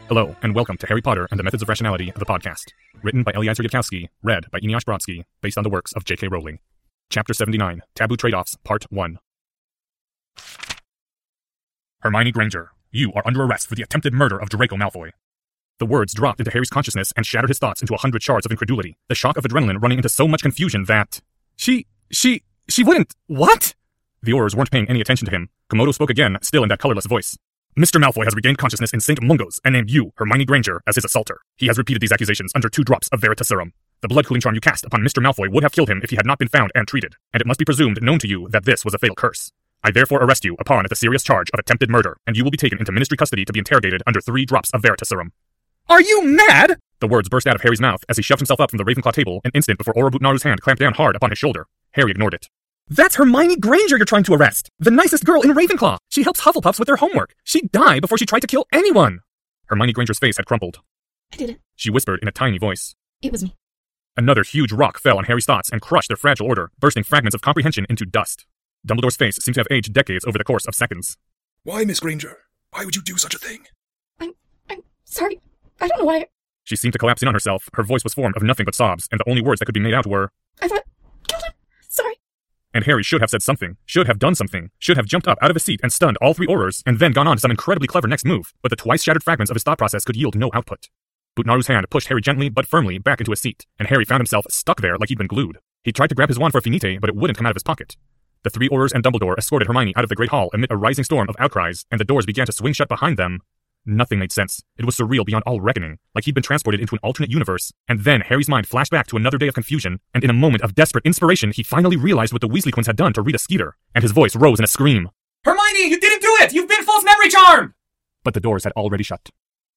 Hello, and welcome to Harry Potter and the Methods of Rationality, the podcast. Written by Eliezer Yudkowsky, read by Eneasz Brodsky, based on the works of J.K. Rowling. Chapter 79, Taboo Trade-Offs, Part 1. Hermione Granger, you are under arrest for the attempted murder of Draco Malfoy. The words dropped into Harry's consciousness and shattered his thoughts into 100 shards of incredulity, the shock of adrenaline running into so much confusion that... She wouldn't... What? The Aurors weren't paying any attention to him. Komodo spoke again, still in that colorless voice. Mr. Malfoy has regained consciousness in St. Mungo's and named you, Hermione Granger, as his assaulter. He has repeated these accusations under 2 drops of Veritaserum. The blood-cooling charm you cast upon Mr. Malfoy would have killed him if he had not been found and treated, and it must be presumed known to you that this was a fatal curse. I therefore arrest you upon the serious charge of attempted murder, and you will be taken into ministry custody to be interrogated under 3 drops of Veritaserum. Are you mad? The words burst out of Harry's mouth as he shoved himself up from the Ravenclaw table an instant before Auror Bootnaru's hand clamped down hard upon his shoulder. Harry ignored it. That's Hermione Granger you're trying to arrest! The nicest girl in Ravenclaw! She helps Hufflepuffs with their homework! She'd die before she tried to kill anyone! Hermione Granger's face had crumpled. I did it. She whispered in a tiny voice. It was me. Another huge rock fell on Harry's thoughts and crushed their fragile order, bursting fragments of comprehension into dust. Dumbledore's face seemed to have aged decades over the course of seconds. Why, Miss Granger? Why would you do such a thing? I'm sorry. I don't know why. She seemed to collapse in on herself. Her voice was formed of nothing but sobs, and the only words that could be made out were, I thought... killed him. Sorry. And Harry should have said something, should have done something, should have jumped up out of his seat and stunned all 3 Aurors, and then gone on to some incredibly clever next move, but the twice-shattered fragments of his thought process could yield no output. Bootnaru's hand pushed Harry gently but firmly back into his seat, and Harry found himself stuck there like he'd been glued. He tried to grab his wand for Finite, but it wouldn't come out of his pocket. The 3 Aurors and Dumbledore escorted Hermione out of the Great Hall amid a rising storm of outcries, and the doors began to swing shut behind them. Nothing made sense. It was surreal beyond all reckoning, like he'd been transported into an alternate universe, and then Harry's mind flashed back to another day of confusion, and in a moment of desperate inspiration, he finally realized what the Weasley twins had done to Rita Skeeter, and his voice rose in a scream. Hermione, you didn't do it! You've been false memory charmed! But the doors had already shut.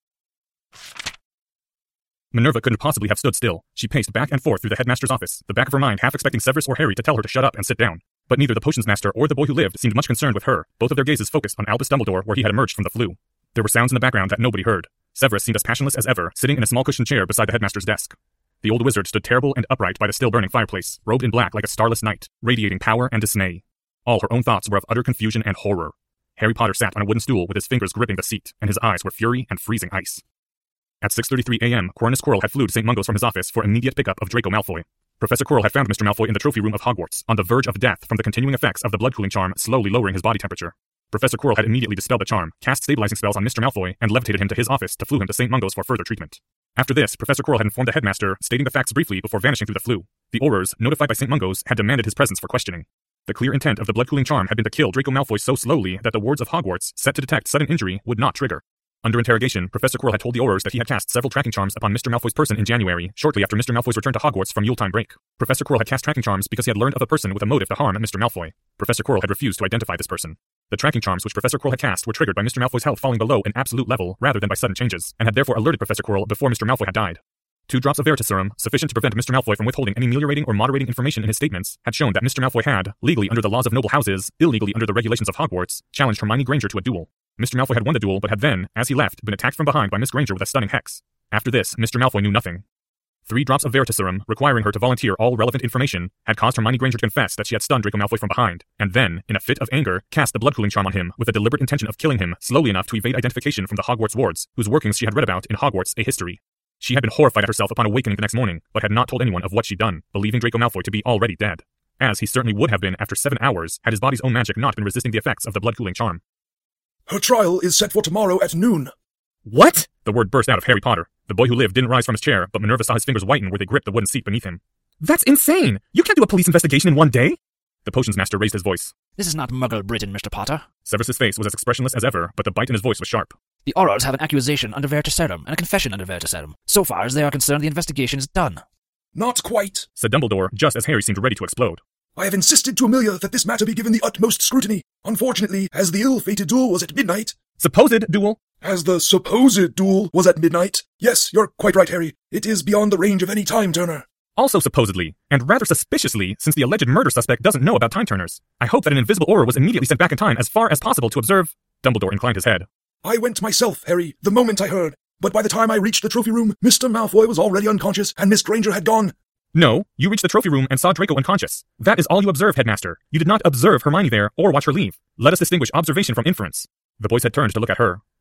Minerva couldn't possibly have stood still. She paced back and forth through the headmaster's office, the back of her mind half expecting Severus or Harry to tell her to shut up and sit down. But neither the potions master or the boy who lived seemed much concerned with her, both of their gazes focused on Albus Dumbledore where he had emerged from the flue. There were sounds in the background that nobody heard. Severus seemed as passionless as ever, sitting in a small cushioned chair beside the headmaster's desk. The old wizard stood terrible and upright by the still-burning fireplace, robed in black like a starless night, radiating power and dismay. All her own thoughts were of utter confusion and horror. Harry Potter sat on a wooden stool with his fingers gripping the seat, and his eyes were fury and freezing ice. At 6:33 a.m., Cornus Quirrell had flew to St. Mungo's from his office for immediate pickup of Draco Malfoy. Professor Quirrell had found Mr. Malfoy in the trophy room of Hogwarts, on the verge of death from the continuing effects of the blood-cooling charm slowly lowering his body temperature. Professor Quirrell had immediately dispelled the charm, cast stabilizing spells on Mr. Malfoy, and levitated him to his office to flew him to St. Mungo's for further treatment. After this, Professor Quirrell had informed the headmaster, stating the facts briefly before vanishing through the flue. The Aurors, notified by St. Mungo's, had demanded his presence for questioning. The clear intent of the blood-cooling charm had been to kill Draco Malfoy so slowly that the wards of Hogwarts, set to detect sudden injury, would not trigger. Under interrogation, Professor Quirrell had told the Aurors that he had cast several tracking charms upon Mr. Malfoy's person in January, shortly after Mr. Malfoy's return to Hogwarts from Yuletime break. Professor Quirrell had cast tracking charms because he had learned of a person with a motive to harm Mr. Malfoy. Professor Quirrell had refused to identify this person. The tracking charms which Professor Quirrell had cast were triggered by Mr. Malfoy's health falling below an absolute level rather than by sudden changes, and had therefore alerted Professor Quirrell before Mr. Malfoy had died. 2 drops of Veritaserum, sufficient to prevent Mr. Malfoy from withholding any ameliorating or moderating information in his statements, had shown that Mr. Malfoy had, legally under the laws of noble houses, illegally under the regulations of Hogwarts, challenged Hermione Granger to a duel. Mr. Malfoy had won the duel, but had then, as he left, been attacked from behind by Miss Granger with a stunning hex. After this, Mr. Malfoy knew nothing. 3 drops of Veritaserum, requiring her to volunteer all relevant information, had caused Hermione Granger to confess that she had stunned Draco Malfoy from behind, and then, in a fit of anger, cast the blood-cooling charm on him with a deliberate intention of killing him slowly enough to evade identification from the Hogwarts wards, whose workings she had read about in Hogwarts: A History. She had been horrified at herself upon awakening the next morning, but had not told anyone of what she'd done, believing Draco Malfoy to be already dead. As he certainly would have been after 7 hours, had his body's own magic not been resisting the effects of the blood-cooling charm. Her trial is set for tomorrow at noon. What? The word burst out of Harry Potter. The boy who lived didn't rise from his chair, but Minerva saw his fingers whiten where they gripped the wooden seat beneath him. That's insane! You can't do a police investigation in one day! The potions master raised his voice. This is not Muggle Britain, Mr. Potter. Severus's face was as expressionless as ever, but the bite in his voice was sharp. The Aurors have an accusation under Veritaserum and a confession under Veritaserum. So far as they are concerned, the investigation is done. Not quite, said Dumbledore, just as Harry seemed ready to explode. I have insisted to Amelia that this matter be given the utmost scrutiny. Unfortunately, as the ill-fated duel was at midnight... Supposed duel? As the supposed duel was at midnight. Yes, you're quite right, Harry. It is beyond the range of any time-turner. Also supposedly, and rather suspiciously, since the alleged murder suspect doesn't know about time-turners. I hope that an invisible Auror was immediately sent back in time as far as possible to observe... Dumbledore inclined his head. I went myself, Harry, the moment I heard. But by the time I reached the trophy room, Mr. Malfoy was already unconscious, and Miss Granger had gone. No, you reached the trophy room and saw Draco unconscious. That is all you observed, Headmaster. You did not observe Hermione there, or watch her leave. Let us distinguish observation from inference. The boys had turned to look at her.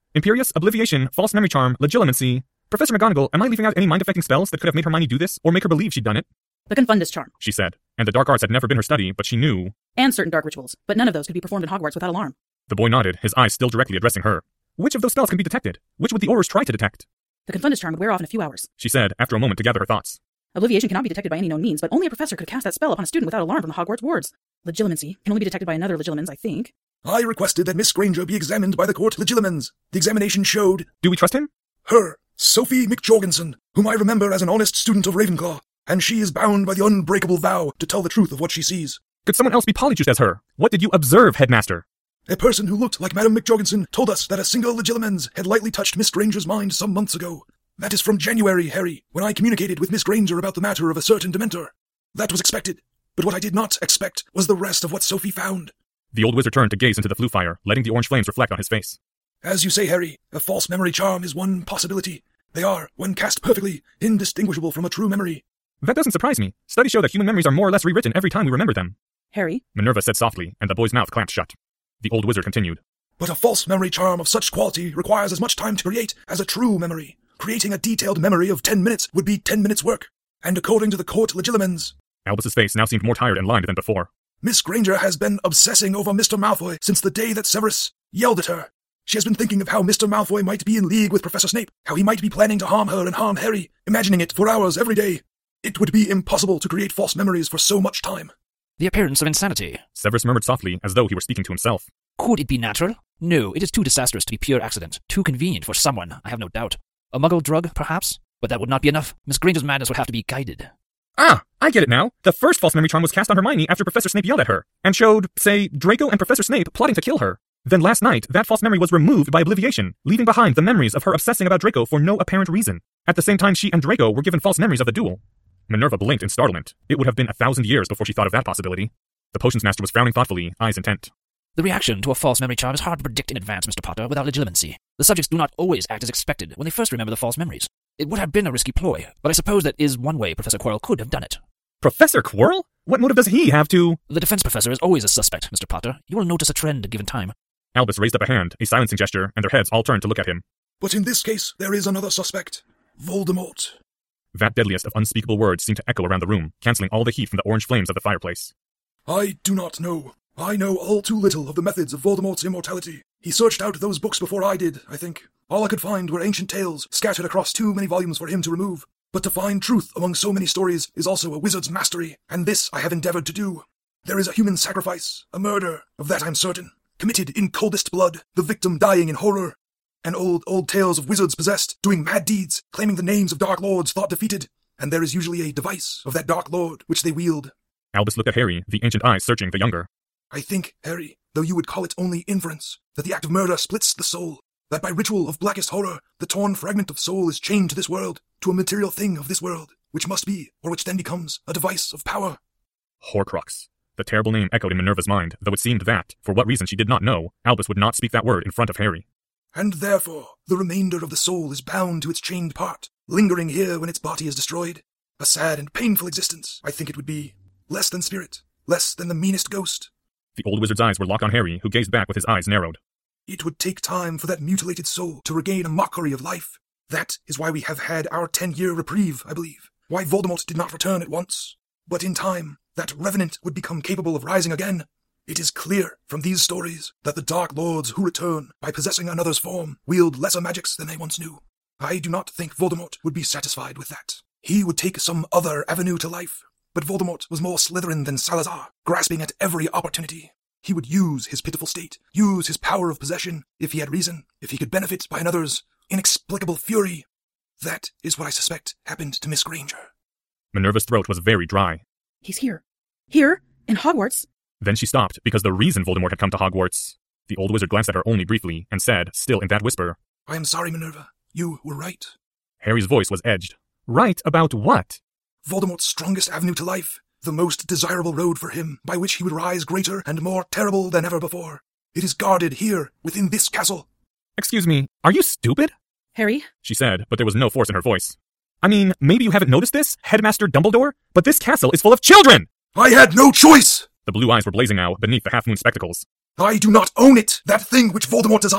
Imperious, Obliviation, False Memory Charm, Legilimency. Professor McGonagall, am I leaving out any mind-affecting spells that could have made Hermione do this, or make her believe she'd done it? The Confundus Charm. She said, and the dark arts had never been her study, but she knew. And certain dark rituals, but none of those could be performed in Hogwarts without alarm. The boy nodded, his eyes still directly addressing her. Which of those spells can be detected? Which would the Aurors try to detect? The Confundus Charm would wear off in a few hours. She said, after a moment to gather her thoughts. Obliviation cannot be detected by any known means, but only a professor could cast that spell upon a student without alarm from the Hogwarts wards. Legilimency can only be detected by another Legilimens, I think. I requested that Miss Granger be examined by the court Legilimens. The examination showed... Do we trust him? Her, Sophie McJorgensen, whom I remember as an honest student of Ravenclaw, and she is bound by the unbreakable vow to tell the truth of what she sees. Could someone else be polyjuiced as her? What did you observe, Headmaster? A person who looked like Madame McJorgensen told us that a single Legilimens had lightly touched Miss Granger's mind some months ago. That is from January, Harry, when I communicated with Miss Granger about the matter of a certain Dementor. That was expected, but what I did not expect was the rest of what Sophie found. The old wizard turned to gaze into the flue fire, letting the orange flames reflect on his face. As you say, Harry, a false memory charm is one possibility. They are, when cast perfectly, indistinguishable from a true memory. That doesn't surprise me. Studies show that human memories are more or less rewritten every time we remember them. Harry? Minerva said softly, and the boy's mouth clamped shut. The old wizard continued. But a false memory charm of such quality requires as much time to create as a true memory. Creating a detailed memory of 10 minutes would be 10 minutes' work. And according to the court Legilimens... Albus's face now seemed more tired and lined than before. Miss Granger has been obsessing over Mr. Malfoy since the day that Severus yelled at her. She has been thinking of how Mr. Malfoy might be in league with Professor Snape, how he might be planning to harm her and harm Harry, imagining it for hours every day. It would be impossible to create false memories for so much time. The appearance of insanity. Severus murmured softly, as though he were speaking to himself. Could it be natural? No, it is too disastrous to be pure accident. Too convenient for someone, I have no doubt. A muggle drug, perhaps? But that would not be enough. Miss Granger's madness would have to be guided. Ah, I get it now. The first false memory charm was cast on Hermione after Professor Snape yelled at her, and showed, say, Draco and Professor Snape plotting to kill her. Then last night, that false memory was removed by Obliviation, leaving behind the memories of her obsessing about Draco for no apparent reason. At the same time, she and Draco were given false memories of the duel. Minerva blinked in startlement. It would have been 1,000 years before she thought of that possibility. The potions master was frowning thoughtfully, eyes intent. The reaction to a false memory charm is hard to predict in advance, Mr. Potter, without legilimency. The subjects do not always act as expected when they first remember the false memories. It would have been a risky ploy, but I suppose that is one way Professor Quirrell could have done it. Professor Quirrell? What motive does he have to... The defense professor is always a suspect, Mr. Potter. You will notice a trend given time. Albus raised up a hand, a silencing gesture, and their heads all turned to look at him. But in this case, there is another suspect. Voldemort. That deadliest of unspeakable words seemed to echo around the room, cancelling all the heat from the orange flames of the fireplace. I do not know. I know all too little of the methods of Voldemort's immortality. He searched out those books before I did, I think. All I could find were ancient tales, scattered across too many volumes for him to remove. But to find truth among so many stories is also a wizard's mastery, and this I have endeavored to do. There is a human sacrifice, a murder, of that I'm certain, committed in coldest blood, the victim dying in horror. And old tales of wizards possessed, doing mad deeds, claiming the names of dark lords thought defeated, and there is usually a device of that dark lord which they wield. Albus looked at Harry, the ancient eyes searching the younger. I think, Harry, though you would call it only inference, that the act of murder splits the soul, that by ritual of blackest horror, the torn fragment of soul is chained to this world, to a material thing of this world, which must be, or which then becomes, a device of power. Horcrux. The terrible name echoed in Minerva's mind, though it seemed that, for what reason she did not know, Albus would not speak that word in front of Harry. And therefore, the remainder of the soul is bound to its chained part, lingering here when its body is destroyed. A sad and painful existence, I think it would be. Less than spirit, less than the meanest ghost. The old wizard's eyes were locked on Harry, who gazed back with his eyes narrowed. It would take time for that mutilated soul to regain a mockery of life. That is why we have had our 10-year reprieve, I believe. Why Voldemort did not return at once. But in time, that revenant would become capable of rising again. It is clear from these stories that the Dark Lords who return by possessing another's form wield lesser magics than they once knew. I do not think Voldemort would be satisfied with that. He would take some other avenue to life. But Voldemort was more Slytherin than Salazar, grasping at every opportunity. He would use his pitiful state, use his power of possession, if he had reason, if he could benefit by another's inexplicable fury. That is what I suspect happened to Miss Granger. Minerva's throat was very dry. He's here. Here? In Hogwarts? Then she stopped, because the reason Voldemort had come to Hogwarts... The old wizard glanced at her only briefly, and said, still in that whisper, I am sorry, Minerva. You were right. Harry's voice was edged. Right about what? Voldemort's strongest avenue to life, the most desirable road for him, by which he would rise greater and more terrible than ever before. It is guarded here, within this castle. Excuse me, are you stupid? Harry? She said, but there was no force in her voice. I mean, maybe you haven't noticed this, Headmaster Dumbledore, but this castle is full of children! I had no choice! The blue eyes were blazing now, beneath the half-moon spectacles. I do not own it, that thing which Voldemort desires.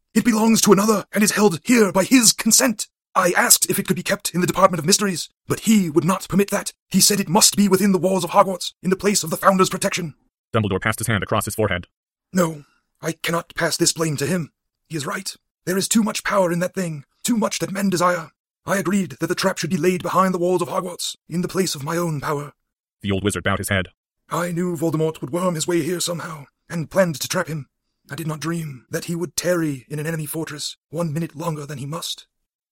It belongs to another and is held here by his consent. I asked if it could be kept in the Department of Mysteries, but he would not permit that. He said it must be within the walls of Hogwarts, in the place of the Founder's protection. Dumbledore passed his hand across his forehead. No, I cannot pass this blame to him. He is right. There is too much power in that thing, too much that men desire. I agreed that the trap should be laid behind the walls of Hogwarts, in the place of my own power. The old wizard bowed his head. I knew Voldemort would worm his way here somehow, and planned to trap him. I did not dream that he would tarry in an enemy fortress 1 minute longer than he must.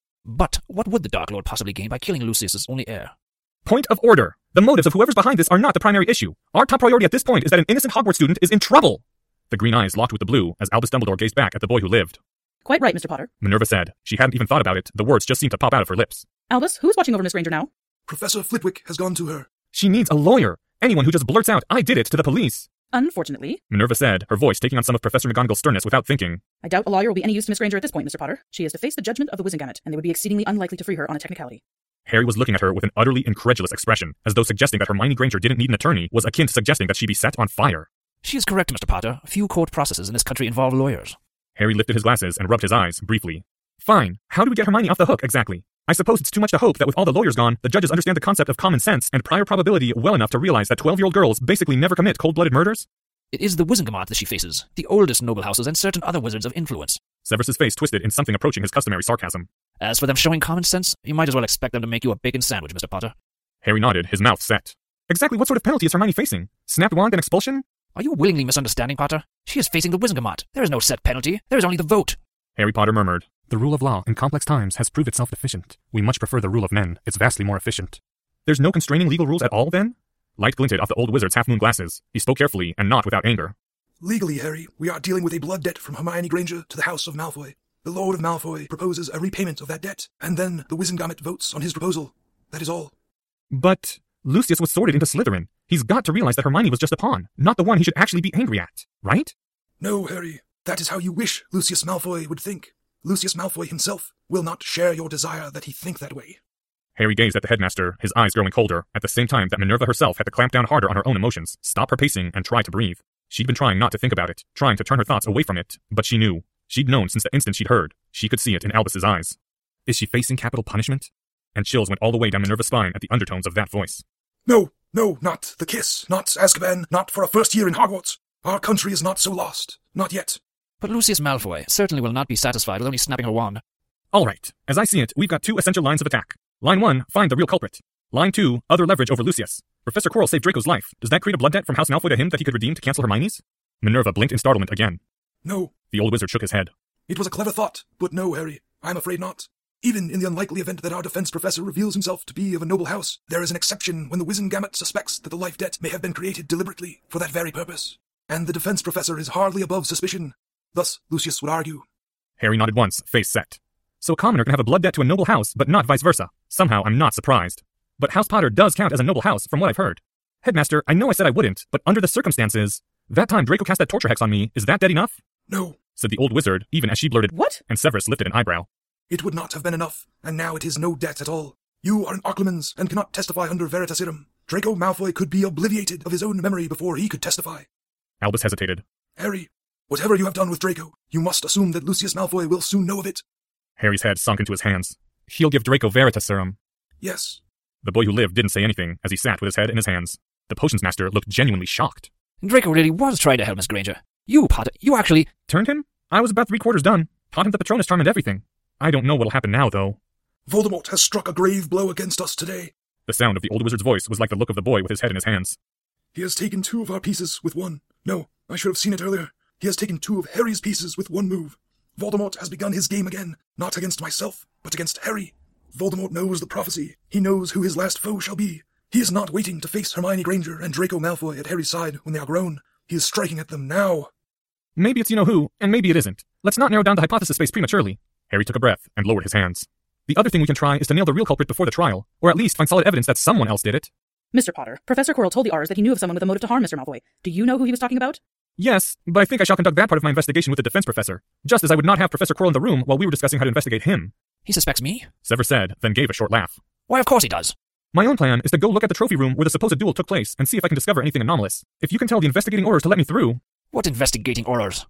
But what would the Dark Lord possibly gain by killing Lucius's only heir? Point of order. The motives of whoever's behind this are not the primary issue. Our top priority at this point is that an innocent Hogwarts student is in trouble. The green eyes locked with the blue as Albus Dumbledore gazed back at the boy who lived. Quite right, Mr. Potter. Minerva said. She hadn't even thought about it. The words just seemed to pop out of her lips. Albus, who's watching over Miss Granger now? Professor Flitwick has gone to her. She needs a lawyer. Anyone who just blurts out, "I did it," to the police. Unfortunately. Minerva said, her voice taking on some of Professor McGonagall's sternness without thinking. I doubt a lawyer will be any use to Miss Granger at this point, Mr. Potter. She is to face the judgment of the Wizengamot, and they would be exceedingly unlikely to free her on a technicality. Harry was looking at her with an utterly incredulous expression, as though suggesting that Hermione Granger didn't need an attorney was akin to suggesting that she be set on fire. She is correct, Mr. Potter. Few court processes in this country involve lawyers. Harry lifted his glasses and rubbed his eyes, briefly. Fine. How do we get Hermione off the hook, exactly? I suppose it's too much to hope that with all the lawyers gone, the judges understand the concept of common sense and prior probability well enough to realize that 12-year-old girls basically never commit cold-blooded murders? It is the Wizengamot that she faces, the oldest noble houses and certain other wizards of influence. Severus's face twisted in something approaching his customary sarcasm. As for them showing common sense, you might as well expect them to make you a bacon sandwich, Mr. Potter. Harry nodded, his mouth set. Exactly what sort of penalty is Hermione facing? Snapped wand and expulsion? Are you willingly misunderstanding, Potter? She is facing the Wizengamot. There is no set penalty. There is only the vote. Harry Potter murmured. The rule of law in complex times has proved itself deficient. We much prefer the rule of men. It's vastly more efficient. There's no constraining legal rules at all, then? Light glinted off the old wizard's half-moon glasses. He spoke carefully and not without anger. Legally, Harry, we are dealing with a blood debt from Hermione Granger to the House of Malfoy. The Lord of Malfoy proposes a repayment of that debt, and then the Wizengamot votes on his proposal. That is all. But Lucius was sorted into Slytherin. He's got to realize that Hermione was just a pawn, not the one he should actually be angry at, right? No, Harry. That is how you wish Lucius Malfoy would think. Lucius Malfoy himself will not share your desire that he think that way. Harry gazed at the headmaster, his eyes growing colder, at the same time that Minerva herself had to clamp down harder on her own emotions, stop her pacing, and try to breathe. She'd been trying not to think about it, trying to turn her thoughts away from it, but she knew. She'd known since the instant she'd heard. She could see it in Albus's eyes. Is she facing capital punishment? And chills went all the way down Minerva's spine at the undertones of that voice. No, not the kiss, not Azkaban, not for a first year in Hogwarts. Our country is not so lost. Not yet. But Lucius Malfoy certainly will not be satisfied with only snapping her wand. All right. As I see it, we've got two essential lines of attack. Line 1, find the real culprit. Line 2, other leverage over Lucius. Professor Quirrell saved Draco's life. Does that create a blood debt from House Malfoy to him that he could redeem to cancel Hermione's? Minerva blinked in startlement again. No. The old wizard shook his head. It was a clever thought, but no, Harry. I'm afraid not. Even in the unlikely event that our defense professor reveals himself to be of a noble house, there is an exception when the Wizengamot suspects that the life debt may have been created deliberately for that very purpose. And the defense professor is hardly above suspicion. Thus, Lucius would argue. Harry nodded once, face set. So a commoner can have a blood debt to a noble house, but not vice versa. Somehow, I'm not surprised. But House Potter does count as a noble house, from what I've heard. Headmaster, I know I said I wouldn't, but under the circumstances, that time Draco cast that torture hex on me, is that dead enough? No, said the old wizard, even as she blurted, What? And Severus lifted an eyebrow. It would not have been enough, and now it is no debt at all. You are an Occlumens and cannot testify under Veritaserum. Draco Malfoy could be obliviated of his own memory before he could testify. Albus hesitated. Harry, whatever you have done with Draco, you must assume that Lucius Malfoy will soon know of it. Harry's head sunk into his hands. He'll give Draco Veritaserum. Yes. The boy who lived didn't say anything as he sat with his head in his hands. The potions master looked genuinely shocked. Draco really was trying to help Miss Granger. You, Potter, you actually... Turned him? I was about 3/4 done. Taught him the Patronus charm and everything. I don't know what'll happen now, though. Voldemort has struck a grave blow against us today. The sound of the old wizard's voice was like the look of the boy with his head in his hands. He has taken 2 of our pieces with one. No, I should have seen it earlier. He has taken 2 of Harry's pieces with one move. Voldemort has begun his game again, not against myself, but against Harry. Voldemort knows the prophecy. He knows who his last foe shall be. He is not waiting to face Hermione Granger and Draco Malfoy at Harry's side when they are grown. He is striking at them now. Maybe it's you-know-who, and maybe it isn't. Let's not narrow down the hypothesis space prematurely. Harry took a breath and lowered his hands. The other thing we can try is to nail the real culprit before the trial, or at least find solid evidence that someone else did it. Mr. Potter, Professor Quirrell told the R's that he knew of someone with a motive to harm Mr. Malfoy. Do you know who he was talking about? Yes, but I think I shall conduct that part of my investigation with the defense professor, just as I would not have Professor Quirrell in the room while we were discussing how to investigate him. He suspects me? Severus said, then gave a short laugh. Why, of course he does. My own plan is to go look at the trophy room where the supposed duel took place and see if I can discover anything anomalous. If you can tell the investigating Aurors to let me through... What investigating Aurors?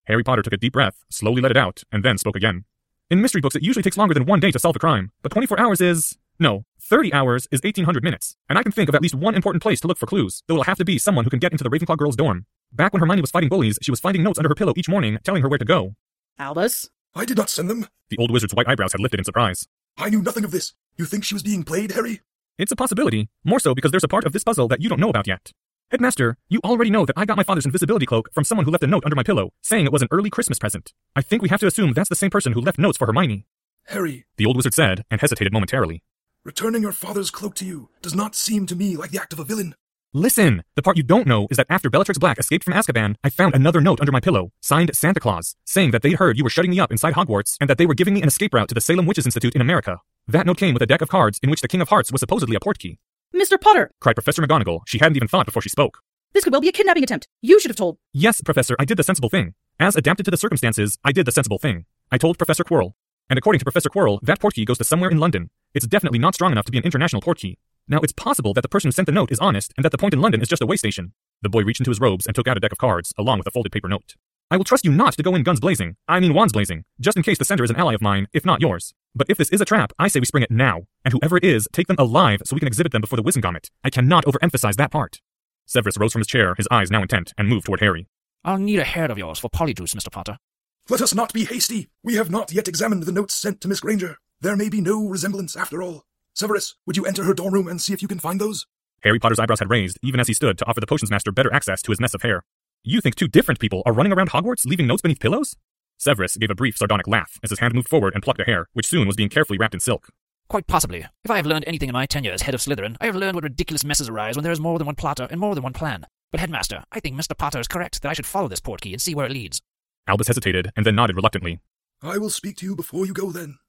Harry Potter took a deep breath, slowly let it out, and then spoke again. In mystery books, it usually takes longer than 1 day to solve a crime, but 24 hours is... No, 30 hours is 1,800 minutes, and I can think of at least one important place to look for clues, though it'll have to be someone who can get into the Ravenclaw girl's dorm. Back when Hermione was fighting bullies, she was finding notes under her pillow each morning telling her where to go. Albus? I did not send them. The old wizard's white eyebrows had lifted in surprise. I knew nothing of this. You think she was being played, Harry? It's a possibility, more so because there's a part of this puzzle that you don't know about yet. Headmaster, you already know that I got my father's invisibility cloak from someone who left a note under my pillow, saying it was an early Christmas present. I think we have to assume that's the same person who left notes for Hermione. Harry, The old wizard said, and hesitated momentarily. returning your father's cloak to you does not seem to me like the act of a villain. Listen! The part you don't know is that after Bellatrix Black escaped from Azkaban, I found another note under my pillow, signed Santa Claus, saying that they'd heard you were shutting me up inside Hogwarts and that they were giving me an escape route to the Salem Witches Institute in America. That note came with a deck of cards in which the King of Hearts was supposedly a portkey. Mr. Potter! Cried Professor McGonagall. She hadn't even thought before she spoke. This could well be a kidnapping attempt. You should have told. Yes, Professor, I did the sensible thing. As adapted to the circumstances, I did the sensible thing. I told Professor Quirrell. And according to Professor Quirrell, that portkey goes to somewhere in London. It's definitely not strong enough to be an international portkey. Now, it's possible that the person who sent the note is honest and that the point in London is just a way station. The boy reached into his robes and took out a deck of cards, along with a folded paper note. I will trust you not to go in guns blazing. I mean wands blazing, just in case the sender is an ally of mine, if not yours. But if this is a trap, I say we spring it now. And whoever it is, take them alive so we can exhibit them before the Wizengamot. I cannot overemphasize that part. Severus rose from his chair, his eyes now intent, and moved toward Harry. I'll need a hair of yours for Polyjuice, Mr. Potter. Let us not be hasty. We have not yet examined the notes sent to Miss Granger. There may be no resemblance after all. Severus, would you enter her dorm room and see if you can find those? Harry Potter's eyebrows had raised, even as he stood to offer the potions master better access to his mess of hair. You think two different people are running around Hogwarts, leaving notes beneath pillows? Severus gave a brief, sardonic laugh as his hand moved forward and plucked a hair, which soon was being carefully wrapped in silk. Quite possibly. If I have learned anything in my tenure as head of Slytherin, I have learned what ridiculous messes arise when there is more than one plotter and more than one plan. But Headmaster, I think Mr. Potter is correct that I should follow this portkey and see where it leads. Albus hesitated and then nodded reluctantly. I will speak to you before you go then.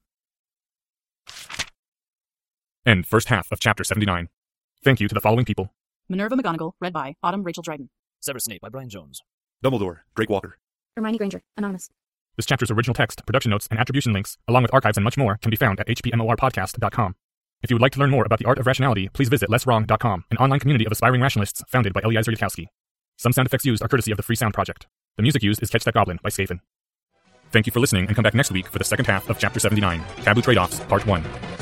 End first half of chapter 79. Thank you to the following people. Minerva McGonagall, read by Autumn Rachel Dryden. Severus Snape by Brian Jones. Dumbledore, Drake Walker. Hermione Granger, anonymous. This chapter's original text, production notes, and attribution links, along with archives and much more, can be found at hpmorpodcast.com. If you would like to learn more about the art of rationality, please visit lesswrong.com, an online community of aspiring rationalists founded by Eliezer Yudkowsky. Some sound effects used are courtesy of the Free Sound Project. The music used is Catch That Goblin by Skaven. Thank you for listening, and come back next week for the second half of chapter 79, Taboo Trade-Offs, Part 1.